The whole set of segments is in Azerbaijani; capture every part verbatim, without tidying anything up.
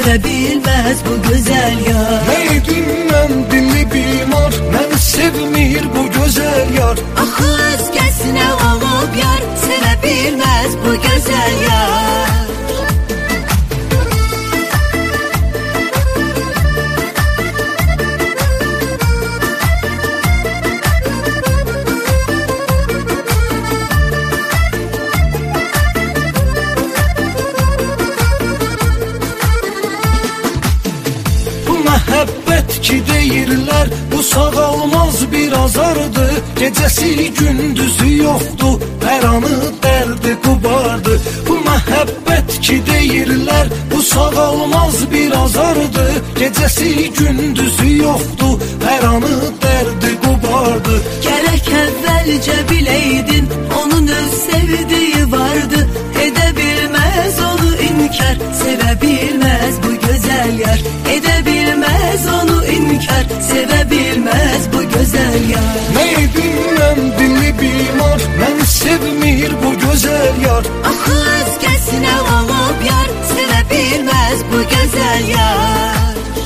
sevə bilməz bu gözəl yar. Neydim mən dilli bimar, məni sevmir bu gözəl yar. Axı özgəsinə olub yar, sevə bilməz bu gözəl yar. Məhəbbət ki deyirlər, bu sağalmaz bir azardır. Gecəsi gündüzü yoxdur, hər anı dərdi qubardır. Bu məhəbbət ki deyirlər, bu sağalmaz bir azardır. Gecəsi gündüzü yoxdur, hər anı dərdi qubardır. Gərək əvvəlcə biləydin, onun öz sevdiyi vardı. Edə bilməz onu inkar, sevə bilməz bu gözəl yar. Edə bilməz onu inkar, sevə bilməz bu gözəl yar. Neydim mən dilli bimar, məni sevmir bu gözəl yar. Axı özgəsinə olub yar, sevə bilməz bu gözəl yar.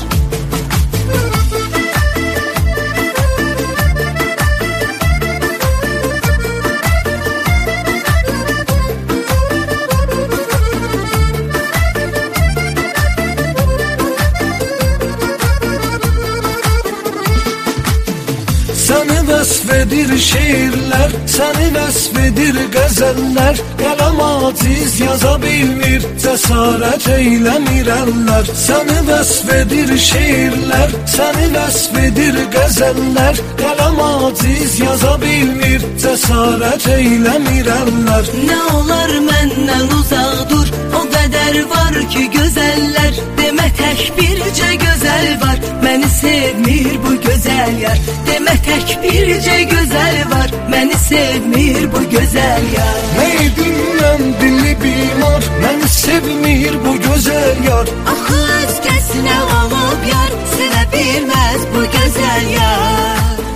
Səni vəsf edir şeirlər, səni vəsf edir qəzəllər. Qələm aciz yaza bilmir, cəsarət eyləmir əllər. Səni vəsf edir şeirlər, səni vəsf edir qəzəllər. Qələm aciz yaza bilmir, cəsarət eyləmir əllər. Nə olar məndən uzaq dur, o qədər var ki gözəllər. Demə tək bircə gözəl var, məni sevmir bu gözəl yar. Demə tək bircə gözəl var, məni sevmir bu gözəl yar. Neydim mən dilli bimar, məni sevmir bu gözəl yar. Axı özgəsinə olub yar, sevə bilməz bu gözəl yar.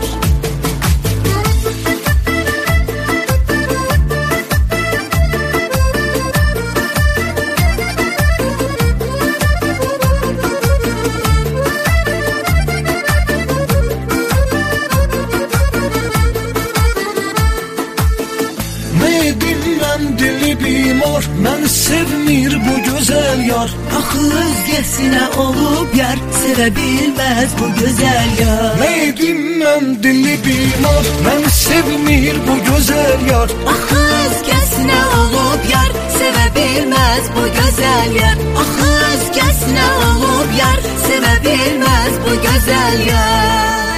Dilli bimar, məni sevmir bu gözəl yar. Axı özgəsinə olub yar, sevə bilməz bu gözəl yar. Neydim mən dilli bimar, məni sevmir bu gözəl yar. Axı özgəsinə olub yar, sevə bilməz bu gözəl yar. Axı özgəsinə olub yar, sevə bilməz bu gözəl yar.